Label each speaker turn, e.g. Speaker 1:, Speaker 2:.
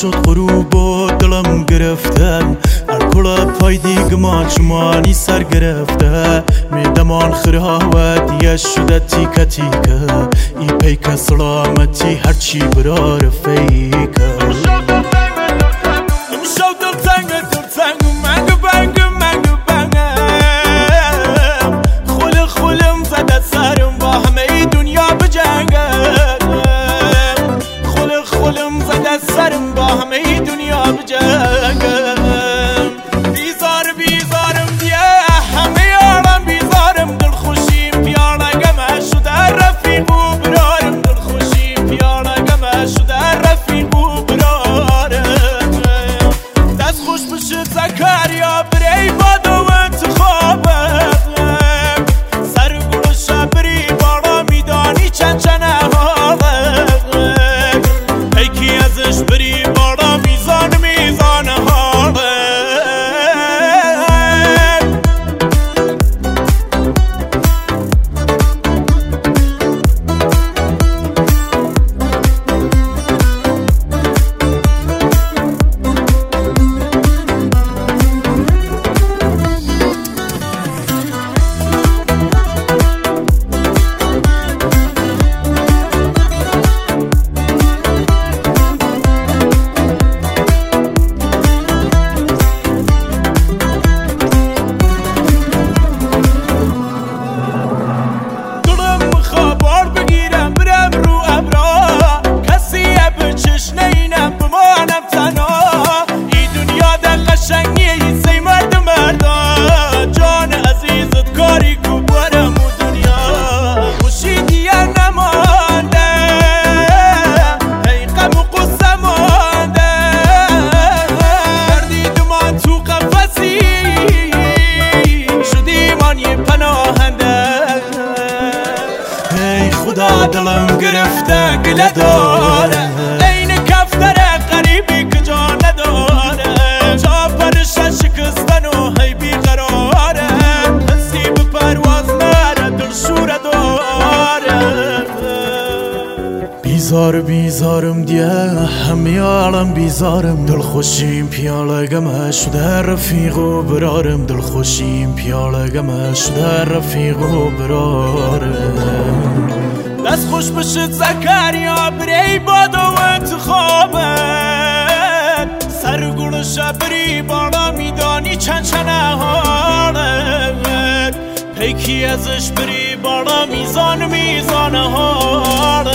Speaker 1: شد غروب و دلم گرفته الکل پای دیگمان چمانی سر گرفته میدمان خرها دیگه شده تیکه تیکه ای پیک سلامتی هرچی برا رفیکه
Speaker 2: سرم با همه دنیا بجنگم بیزارم دیگه همه یارم بیزارم دل خوشیم پیاله گمه شده رفیق و برارم دل خوشیم پیاله گمه شده رفیق و برارم دست خوش بشه زکریا بری باد و انتخابم سر گلوش بری بالا میدانی چند بری بالا میزان حاله دلم گرفته گله داره این کفتر غریبی که جا نداره جا پرش شکستن و هی بیقراره حسی به پرواز نره دل شوره داره
Speaker 1: بیزارم دیگه همه عالم بیزارم دل خوشیم پیاله گمه شده رفیق و برارم دل خوشیم پیاله گمه شده رفیق و برارم
Speaker 2: دست خوش بشه زکریا بری باد و انتخابت سر گلوش بری بالا میدانی چند حالت پیکی ازش بری بالا میزان حالت